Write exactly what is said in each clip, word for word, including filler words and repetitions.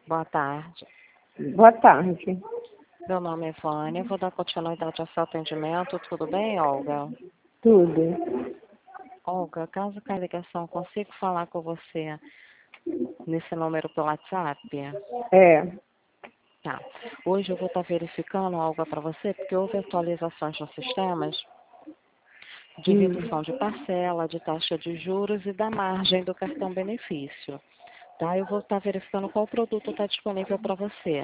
Boa tarde. Boa tarde. Meu nome é Vânia, vou dar continuidade ao seu atendimento. Tudo bem, Olga? Tudo. Olga, caso caia a ligação, consigo falar com você nesse número pelo WhatsApp? É. Tá. Hoje eu vou estar verificando, Olga, para você, porque houve atualizações nos sistemas de Hum. redução de parcela, de taxa de juros e da margem do cartão benefício. Tá? Eu vou estar verificando qual produto está disponível para você.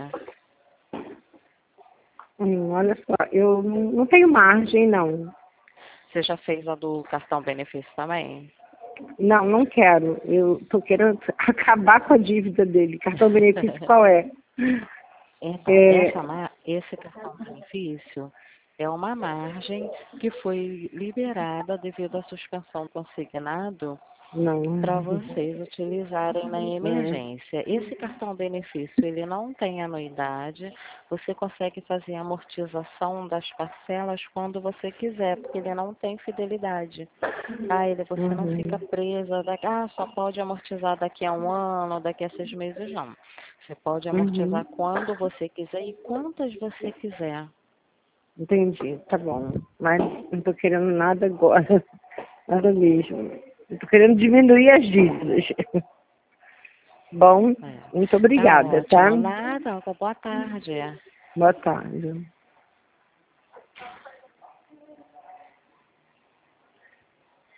Hum, olha só, eu não não tenho margem, não. Você já fez a do cartão benefício também? Não, não quero. Eu tô querendo acabar com a dívida dele. Cartão benefício qual é? Então, É, essa, ma- esse cartão benefício é uma margem que foi liberada devido à suspensão do consignado não. para vocês utilizarem na É. emergência. Esse cartão benefício, ele não tem anuidade, você consegue fazer a amortização das parcelas quando você quiser, porque ele não tem fidelidade. Tá? Ele, você não fica Uhum. presa, daqui, ah, só pode amortizar daqui a um ano, daqui a seis meses, não. Você pode Uhum. amortizar quando você quiser e quantas você quiser. Entendi, tá bom. Mas não tô querendo nada agora. Nada mesmo. Eu tô querendo diminuir as dívidas. Bom, É. muito Tá obrigada, tá? ótimo. Nada, boa tarde. Boa tarde.